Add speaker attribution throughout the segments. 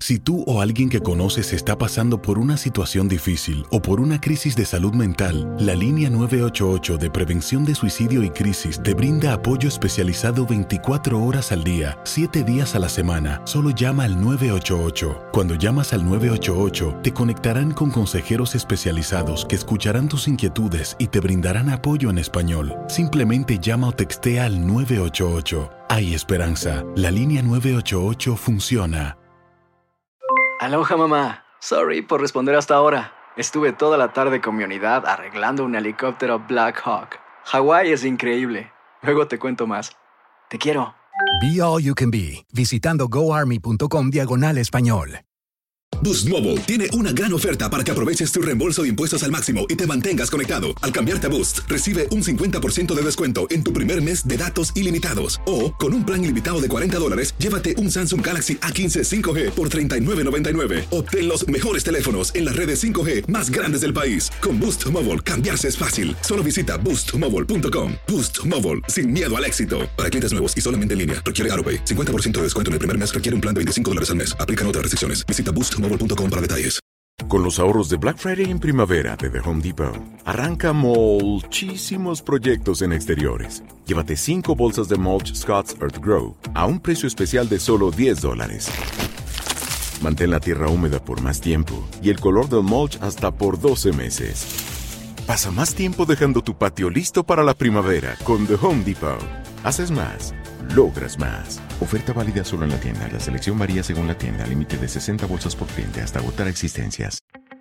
Speaker 1: Si tú o alguien que conoces está pasando por una situación difícil o por una crisis de salud mental, la línea 988 de prevención de suicidio y crisis te brinda apoyo especializado 24 horas al día, 7 días a la semana. Solo llama al 988. Cuando llamas al 988, te conectarán con consejeros especializados que escucharán tus inquietudes y te brindarán apoyo en español. Simplemente llama o textea al 988. Hay esperanza. La línea 988 funciona.
Speaker 2: Aloha, mamá. Sorry por responder hasta ahora. Estuve toda la tarde con mi unidad arreglando un helicóptero Black Hawk. Hawái es increíble. Luego te cuento más. Te quiero.
Speaker 3: Be All You Can Be, visitando goarmy.com/español.
Speaker 4: Boost Mobile tiene una gran oferta para que aproveches tu reembolso de impuestos al máximo y te mantengas conectado. Al cambiarte a Boost, recibe un 50% de descuento en tu primer mes de datos ilimitados. O, con un plan ilimitado de $40, llévate un Samsung Galaxy A15 5G por $39.99. Obtén los mejores teléfonos en las redes 5G más grandes del país. Con Boost Mobile, cambiarse es fácil. Solo visita boostmobile.com. Boost Mobile, sin miedo al éxito. Para clientes nuevos y solamente en línea, requiere AutoPay. 50% de descuento en el primer mes requiere un plan de $25 al mes. Aplican otras restricciones. Visita boostmobile.com para detalles.
Speaker 5: Con los ahorros de Black Friday en primavera de The Home Depot, arranca muchísimos proyectos en exteriores. Llévate 5 bolsas de mulch Scott's Earth Grow a un precio especial de solo $10. Mantén la tierra húmeda por más tiempo y el color del mulch hasta por 12 meses. Pasa más tiempo dejando tu patio listo para la primavera con The Home Depot. Haces más, logras más. Oferta válida solo en la tienda. La selección varía según la tienda. Límite de 60 bolsas por cliente hasta agotar existencias.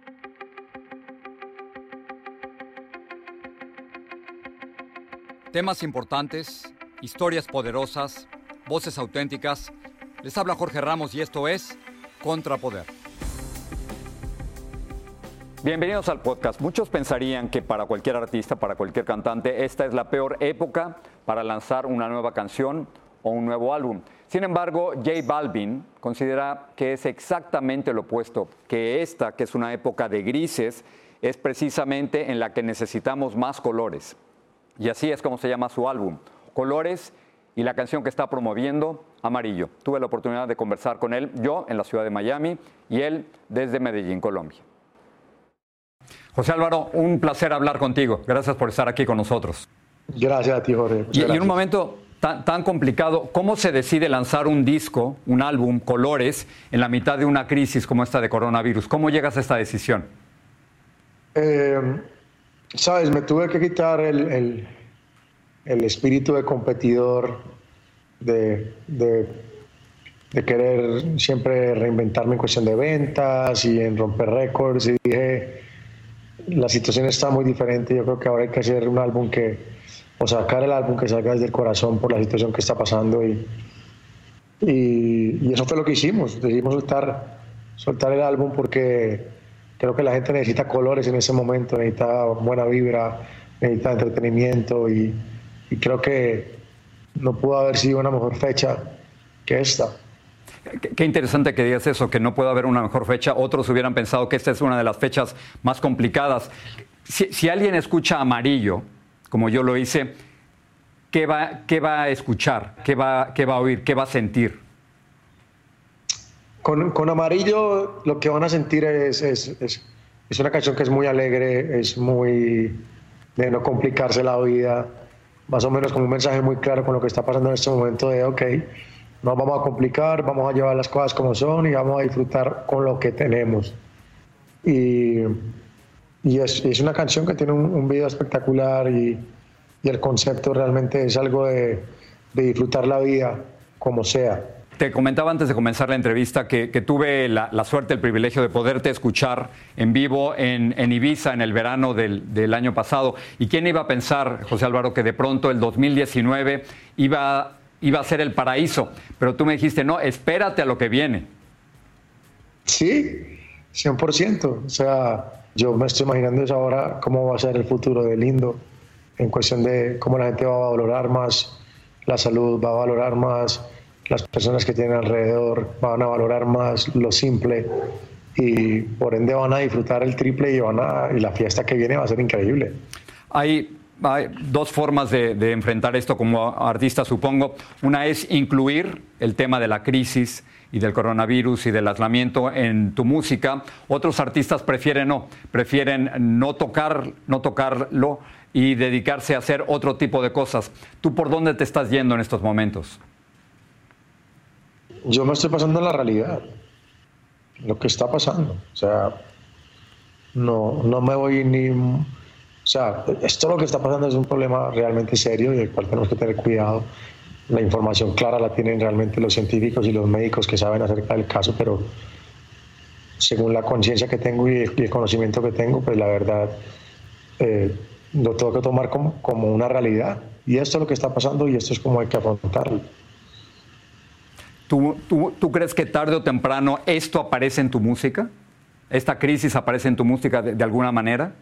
Speaker 6: Temas importantes, historias poderosas, voces auténticas. Les habla Jorge Ramos y esto es Contrapoder. Bienvenidos al podcast. Muchos pensarían que para cualquier artista, para cualquier cantante, esta es la peor época para lanzar una nueva canción o un nuevo álbum. Sin embargo, J Balvin considera que es exactamente lo opuesto, que esta, que es una época de grises, es precisamente en la que necesitamos más colores. Y así es como se llama su álbum, Colores, y la canción que está promoviendo, Amarillo. Tuve la oportunidad de conversar con él, yo en la ciudad de Miami y él desde Medellín, Colombia. José Álvaro, un placer hablar contigo. Gracias por estar aquí con nosotros.
Speaker 7: Gracias a ti, Jorge.
Speaker 6: Y en un momento tan complicado, ¿cómo se decide lanzar un disco, un álbum, Colores, en la mitad de una crisis como esta de coronavirus? ¿Cómo llegas a esta decisión?
Speaker 7: Sabes, me tuve que quitar el espíritu de competidor, de querer siempre reinventarme en cuestión de ventas y en romper récords, y dije, la situación está muy diferente. Yo creo que ahora hay que hacer un álbum o sacar el álbum que salga desde el corazón por la situación que está pasando, y eso fue lo que hicimos. Decidimos soltar el álbum porque creo que la gente necesita colores en ese momento, necesita buena vibra, necesita entretenimiento, y creo que no pudo haber sido una mejor fecha que esta.
Speaker 6: Qué interesante que digas eso, que no puede haber una mejor fecha. Otros hubieran pensado que esta es una de las fechas más complicadas. Si alguien escucha Amarillo, como yo lo hice, ¿qué va a escuchar? ¿Qué va a oír? ¿Qué va a sentir?
Speaker 7: Con Amarillo lo que van a sentir es una canción que es muy alegre, es muy de no complicarse la vida, más o menos como un mensaje muy claro con lo que está pasando en este momento de ok, no vamos a complicar, vamos a llevar las cosas como son y vamos a disfrutar con lo que tenemos. Y es una canción que tiene un video espectacular, y el concepto realmente es algo de disfrutar la vida como sea.
Speaker 6: Te comentaba antes de comenzar la entrevista que tuve la suerte, el privilegio de poderte escuchar en vivo en Ibiza en el verano del año pasado. ¿Y quién iba a pensar, José Álvaro, que de pronto el 2019 iba a ser el paraíso? Pero tú me dijiste, no, espérate a lo que viene.
Speaker 7: Sí, 100%. O sea, yo me estoy imaginando eso ahora, cómo va a ser el futuro de Lindo, en cuestión de cómo la gente va a valorar más la salud, va a valorar más las personas que tienen alrededor, van a valorar más lo simple, y por ende van a disfrutar el triple, y la fiesta que viene va a ser increíble.
Speaker 6: Hay hay dos formas de enfrentar esto como artista, supongo. Una es incluir el tema de la crisis y del coronavirus y del aislamiento en tu música. Otros artistas prefieren no tocarlo y dedicarse a hacer otro tipo de cosas. ¿Tú por dónde te estás yendo en estos momentos?
Speaker 7: Yo me estoy pasando en la realidad, lo que está pasando. O sea, no me voy ni... O sea, esto lo que está pasando es un problema realmente serio y del cual tenemos que tener cuidado. La información clara la tienen realmente los científicos y los médicos que saben acerca del caso, pero según la conciencia que tengo y el conocimiento que tengo, pues la verdad lo tengo que tomar como una realidad. Y esto es lo que está pasando y esto es como hay que afrontarlo.
Speaker 6: ¿Tú crees que tarde o temprano esto aparece en tu música? ¿Esta crisis aparece en tu música de alguna manera?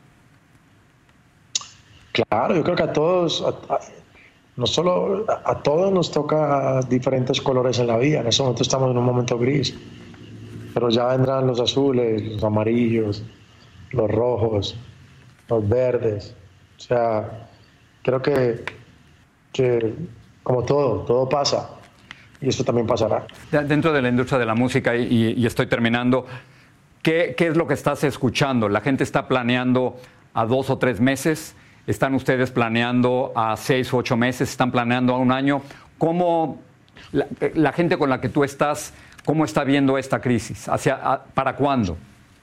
Speaker 7: Claro, yo creo que a todos, no solo a todos nos toca diferentes colores en la vida. En ese momento estamos en un momento gris, pero ya vendrán los azules, los amarillos, los rojos, los verdes. O sea, creo que como todo pasa y esto también pasará.
Speaker 6: Dentro de la industria de la música, y estoy terminando, ¿qué es lo que estás escuchando? ¿La gente está planeando a 2 o 3 meses? ¿Están ustedes planeando a 6 o 8 meses? ¿Están planeando a 1 año? ¿Cómo la gente con la que tú estás, cómo está viendo esta crisis? ¿Para cuándo?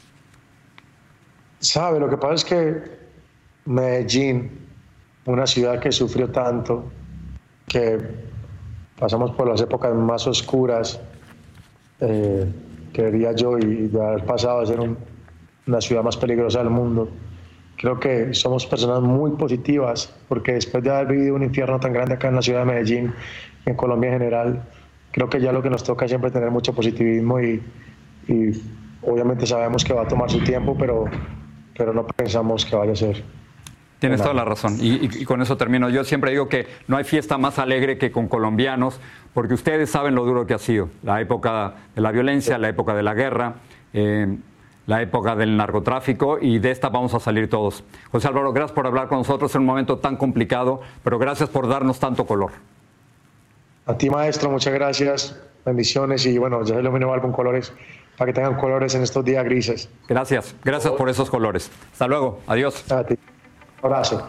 Speaker 7: Sabe, lo que pasa es que Medellín, una ciudad que sufrió tanto, que pasamos por las épocas más oscuras, creería yo, y de haber pasado a ser una ciudad más peligrosa del mundo. Creo que somos personas muy positivas, porque después de haber vivido un infierno tan grande acá en la ciudad de Medellín, en Colombia en general, creo que ya lo que nos toca es siempre tener mucho positivismo y obviamente sabemos que va a tomar su tiempo, pero no pensamos que vaya a ser.
Speaker 6: Tienes toda la razón y con eso termino. Yo siempre digo que no hay fiesta más alegre que con colombianos, porque ustedes saben lo duro que ha sido la época de la violencia, la época de la guerra, la época del narcotráfico, y de esta vamos a salir todos. José Alvaro, gracias por hablar con nosotros en un momento tan complicado, pero gracias por darnos tanto color.
Speaker 7: A ti, maestro, muchas gracias, bendiciones, y bueno, ya se lo vino álbum Colores para que tengan colores en estos días grises.
Speaker 6: Gracias por esos colores. Hasta luego, adiós.
Speaker 7: A ti, un abrazo.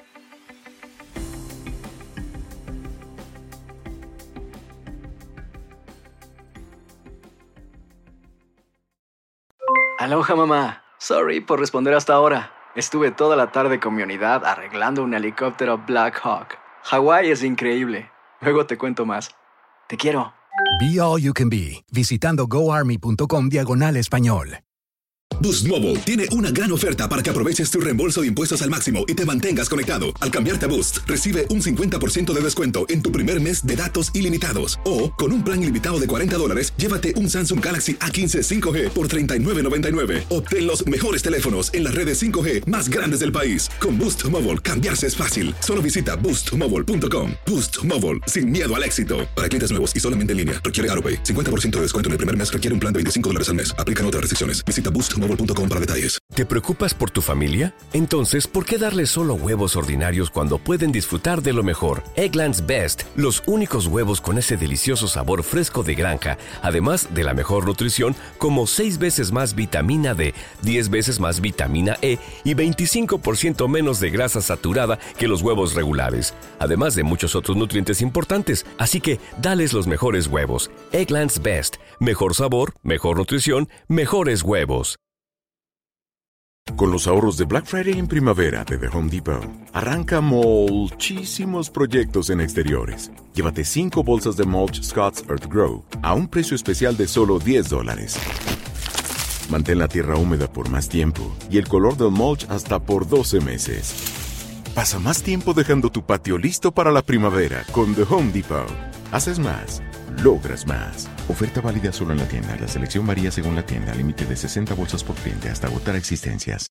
Speaker 2: Aloha, mamá. Sorry por responder hasta ahora. Estuve toda la tarde con mi unidad arreglando un helicóptero Black Hawk. Hawái es increíble. Luego te cuento más. Te quiero.
Speaker 3: Be All You Can Be, visitando goarmy.com/español.
Speaker 4: Boost Mobile tiene una gran oferta para que aproveches tu reembolso de impuestos al máximo y te mantengas conectado. Al cambiarte a Boost, recibe un 50% de descuento en tu primer mes de datos ilimitados. O, con un plan ilimitado de $40, llévate un Samsung Galaxy A15 5G por $39.99. Obtén los mejores teléfonos en las redes 5G más grandes del país. Con Boost Mobile, cambiarse es fácil. Solo visita boostmobile.com. Boost Mobile, sin miedo al éxito. Para clientes nuevos y solamente en línea, requiere AroPay. 50% de descuento en el primer mes requiere un plan de $25 al mes. Aplican otras restricciones. Visita boostmobile.com para detalles.
Speaker 8: ¿Te preocupas por tu familia? Entonces, ¿por qué darles solo huevos ordinarios cuando pueden disfrutar de lo mejor? Eggland's Best, los únicos huevos con ese delicioso sabor fresco de granja, además de la mejor nutrición, como 6 veces más vitamina D, 10 veces más vitamina E y 25% menos de grasa saturada que los huevos regulares, además de muchos otros nutrientes importantes. Así que, dales los mejores huevos. Eggland's Best, mejor sabor, mejor nutrición, mejores huevos.
Speaker 5: Con los ahorros de Black Friday en primavera de The Home Depot, arranca muchísimos proyectos en exteriores. Llévate 5 bolsas de mulch Scott's Earth Grow a un precio especial de solo $10. Mantén la tierra húmeda por más tiempo y el color del mulch hasta por 12 meses. Pasa más tiempo dejando tu patio listo para la primavera con The Home Depot. Haces más, logras más. Oferta válida solo en la tienda. La selección varía según la tienda. Límite de 60 bolsas por cliente hasta agotar existencias.